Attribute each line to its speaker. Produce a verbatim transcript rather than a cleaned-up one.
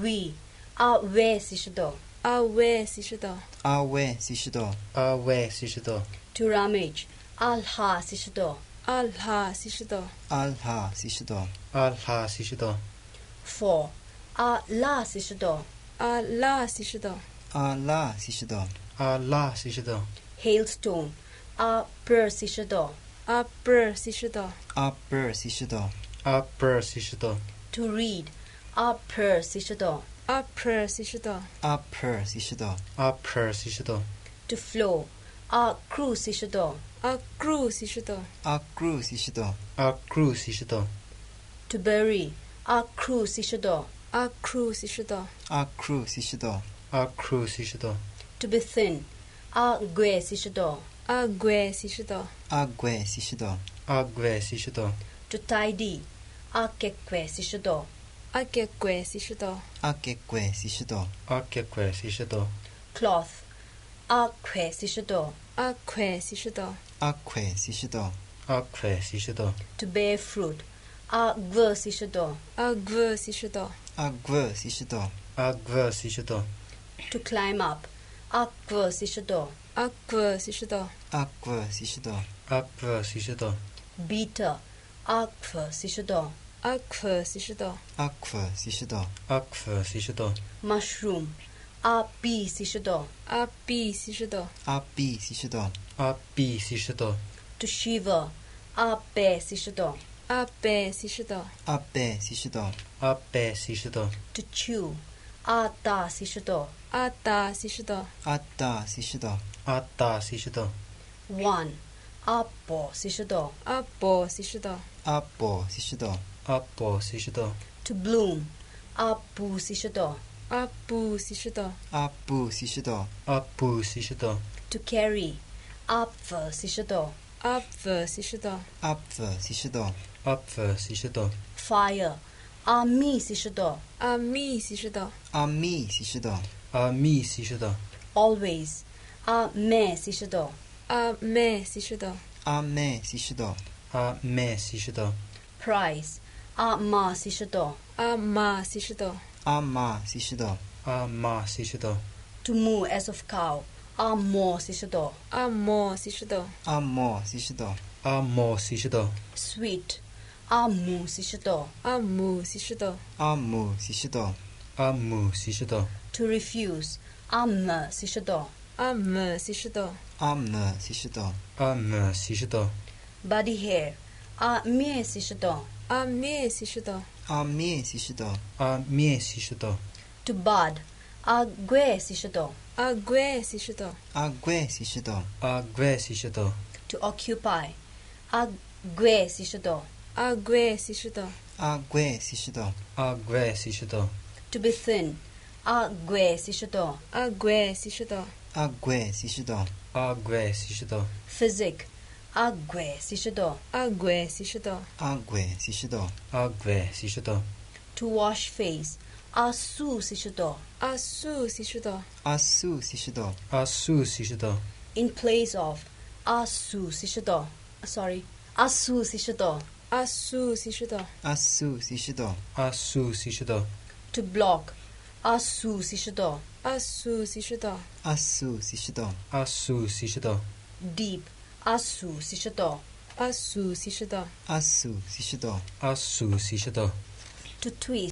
Speaker 1: we, a we si shi do,
Speaker 2: a we si shi do,
Speaker 3: a we si shi do,
Speaker 4: a we si shi do,
Speaker 1: to rummage, al ha si shi do,
Speaker 2: al ha si shi do,
Speaker 3: al ha si shi do,
Speaker 4: al ha si shi do,
Speaker 1: for, a la si shi do,
Speaker 2: a la si shi do,
Speaker 3: a la si shi do,
Speaker 4: a la si shi do,
Speaker 1: hailstone, a per si shi do,
Speaker 2: a per si shi do,
Speaker 3: a per si shi do,
Speaker 4: a per si shi do,
Speaker 1: to read, a per si shi do,
Speaker 2: a per si shi do,
Speaker 3: a per si shi do,
Speaker 4: a per si shi do,
Speaker 1: to flow, a cru si shi do,
Speaker 2: a cru si shi do,
Speaker 3: a cru si shi do,
Speaker 4: a cru si shi do,
Speaker 1: to bury, a cru si shi do,
Speaker 2: a cru si shi do,
Speaker 3: a cru si shi do,
Speaker 4: a cru si shi do,
Speaker 1: to be thin, a gue si shi do,
Speaker 2: a gue si shi do,
Speaker 3: a gue si shi do,
Speaker 4: a gue si shi do,
Speaker 1: to tidy, a kekwe si shi do,
Speaker 2: a ke gue si shi do,
Speaker 3: a ke gue si shi do,
Speaker 4: a ke kwe si shi do,
Speaker 1: cloth, a kwe si shi do,
Speaker 2: a kwe si shi do,
Speaker 3: a kwe si shi do,
Speaker 4: a kwe si shi do,
Speaker 1: to bear fruit, a gwe si shi do,
Speaker 2: a gue si shi do,
Speaker 3: a gue si shi do,
Speaker 4: a gue si shi do,
Speaker 1: to climb up, a gwe si shi do,
Speaker 2: a gue si shi do,
Speaker 3: a gue si shi do,
Speaker 4: a gue si shi do,
Speaker 1: beater, a kwe si shi do,
Speaker 2: a kwe si shi do,
Speaker 3: a gue si shi do,
Speaker 4: a kwe si shi do,
Speaker 1: mushroom, a bi si shi do,
Speaker 2: a bi si shi do,
Speaker 3: a bi si shi do,
Speaker 4: a bi si shi do,
Speaker 1: to shiver, a be si shi do,
Speaker 2: a be si shi do,
Speaker 3: a be si shi do,
Speaker 4: a be si shi do,
Speaker 1: to chew, a da si shi do,
Speaker 2: a da si shi do,
Speaker 3: a da si shi do,
Speaker 4: a da si shi do,
Speaker 1: one, a bo si shi do,
Speaker 2: a bo si shi do,
Speaker 3: a bo si shi do,
Speaker 4: a bo si shi do,
Speaker 1: to bloom, a bu si shi do,
Speaker 2: a bu si shi do,
Speaker 3: a bu si shi do,
Speaker 4: a bu si shi do,
Speaker 1: to carry, a pfe si shi do,
Speaker 2: a pfe si shi do,
Speaker 3: a pfe si shi do,
Speaker 4: a pfe si shi do,
Speaker 1: fire, a mi si shi do,
Speaker 2: a mi si shi do,
Speaker 3: a mi si shi do,
Speaker 4: a mi si shi do,
Speaker 1: always, a me si shi do,
Speaker 2: a me si shi do,
Speaker 3: a me si shi do,
Speaker 4: a me si shi do,
Speaker 1: price, a ma si shi do,
Speaker 2: a ma si shi do,
Speaker 3: a ma si shi do,
Speaker 4: a ma si shi do,
Speaker 1: to moo as of cow, a mo si shi do,
Speaker 2: a mo si shi do,
Speaker 3: a mo si shi do,
Speaker 4: a mo si shi do,
Speaker 1: sweet, a mu si shi do,
Speaker 2: a mu si shi do,
Speaker 3: a mu si shi do,
Speaker 4: a mu si shi do,
Speaker 1: to refuse, a me si shi do,
Speaker 2: a me si shi do,
Speaker 3: a me si shi do,
Speaker 4: a me si shi do,
Speaker 1: body hair, a mie si shi do,
Speaker 2: a mie si shi do,
Speaker 3: a mie si shi do,
Speaker 4: a mie si shi do,
Speaker 1: to bud, a gue si shi do,
Speaker 2: a gue si shi do,
Speaker 3: a gue si shi do,
Speaker 4: a gue si shi do,
Speaker 1: to occupy, a gue si shi do,
Speaker 2: a gue si shi do,
Speaker 3: a gue si shi do,
Speaker 4: a gue si shi do,
Speaker 1: to be thin, a gue si shi do,
Speaker 2: a gue si shi do,
Speaker 3: a gue si shi do,
Speaker 4: a gue si shi do,
Speaker 1: physic, a gue si shi do,
Speaker 2: a gue si shi do,
Speaker 3: a gue si shi do,
Speaker 4: a gue si shi do,
Speaker 1: to wash face, a su si shi do,
Speaker 2: a su si shi do,
Speaker 3: a su si shi do,
Speaker 4: a su si shi do,
Speaker 1: in place of, a su si shi do, sorry, a su si shi do,
Speaker 2: a su si shi do,
Speaker 3: a su si shi do,
Speaker 4: a su si shi do,
Speaker 1: to block, a su si shi do,
Speaker 2: a su si shi do,
Speaker 3: a su si shi do,
Speaker 4: a su si shi do,
Speaker 1: deep, a su si shi do,
Speaker 2: a su si shi do,
Speaker 3: a su si shi do,
Speaker 4: a su si shi do,
Speaker 1: to twist,